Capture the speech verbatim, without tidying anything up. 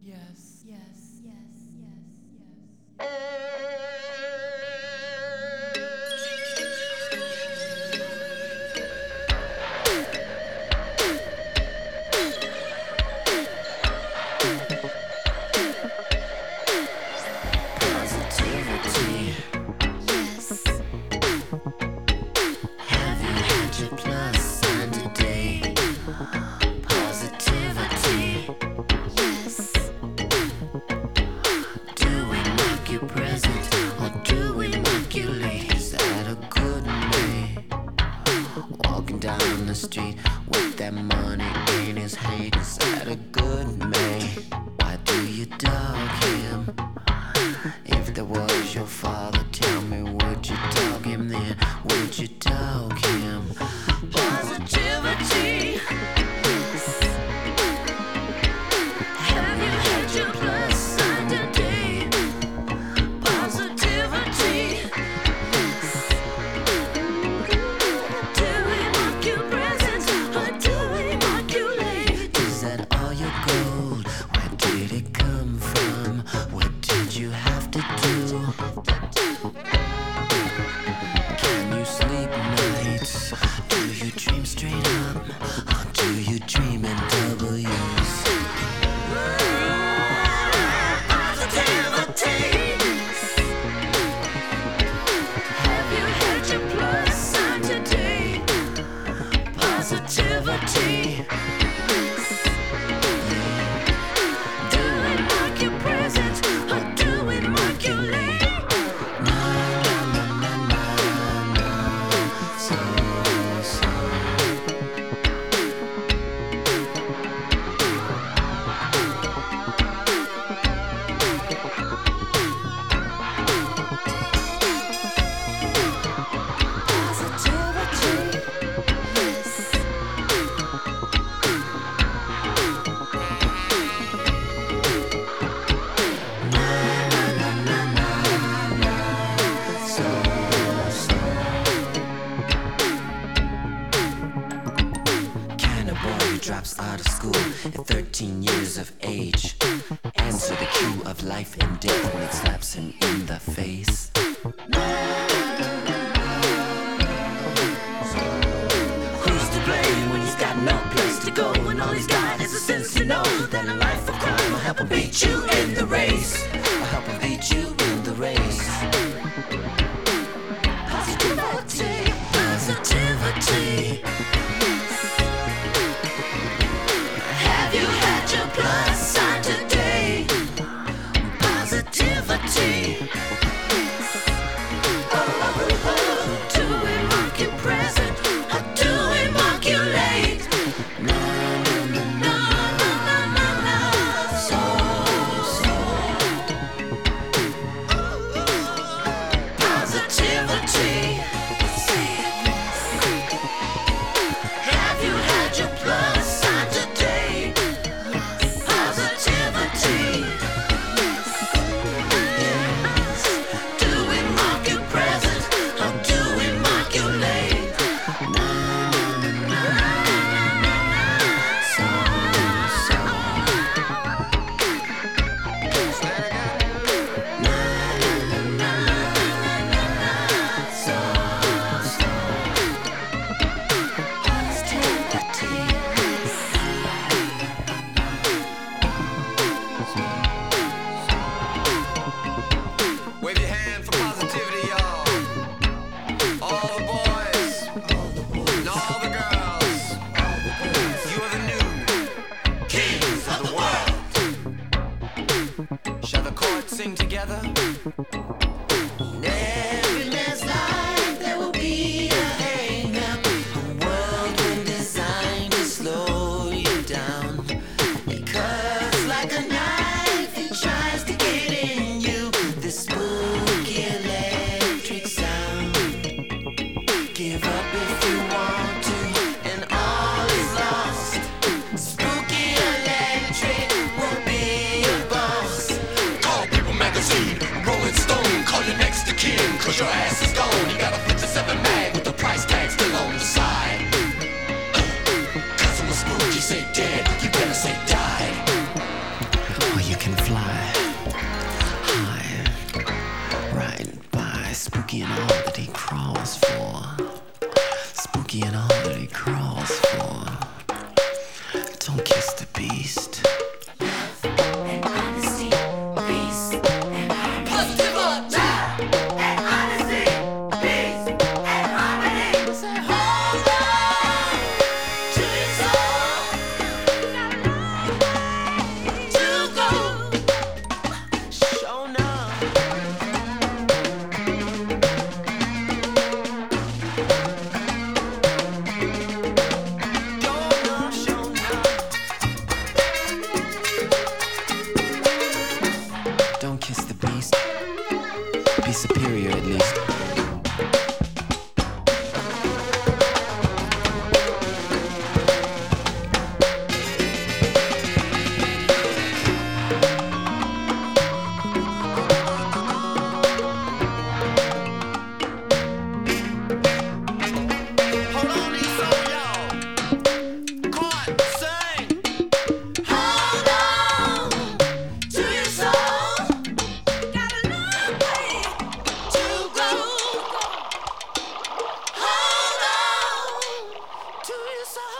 Yes, yes, yes, yes, yes. Positivity. Yes. Have you had your plus sign today? Positivity. Yes. Do we mark you present or do we mark you late? Is that a good day? Walking down the street with that money in his hand. Is that a good man? Why do you dog him? If that was your father, tell me, would you dog him then? Would you dog him? Positivity. Have you had your plus sign today? Positivity. Do we mark you present or do we mark you late? Is that all your gold? Where did it come from? What did you have to do? Can you sleep nights? Do you dream straight up? Or do you dream in W's? Positivity. Have you had your plus sign today? Positivity. Do we mark you present or do we mark you late? No, no, no, no, no, no. So, so. Positivity. Yes. Can a boy who drops out of school at thirteen years of age answer the cue of life and death when it slaps him in the face? Who's to blame when he's got no place to go and all he's got is a sense to know that a life of crime will help him beat you in the race? Will help him beat you in the race? Positivity, positivity. Have you had your plus sign today? Positivity. Oh, oh, oh. Do we mark you present or do we mark you late? No, no, no, no, no, no, no, no. So, so. Positivity. Have you had your plus sign today? Positivity. Yes. Do we mark you present or do we mark you late? No, no, no, no, no, no, no. So, so. No, no, no, no, no, no, no. So, so. Positivity. Wave your hand for positivity, y'all. All the boys, and all the girls. You are the new kings of the world. Shall the chords sing together? In every man's life there will be a hang-up, a world designed to slow you down. Because like a knife it tries to get in you, this spooky electric sound. Give up if you want to and all is lost. Spooky electric will be your boss. Call People Magazine, Rolling Stone, call your next of kin, cause your ass is gone. You got a fifty-seven mag with the price tag still on the side. Uh, Cause I'm a spooky, say dead, you better say died. Or you can so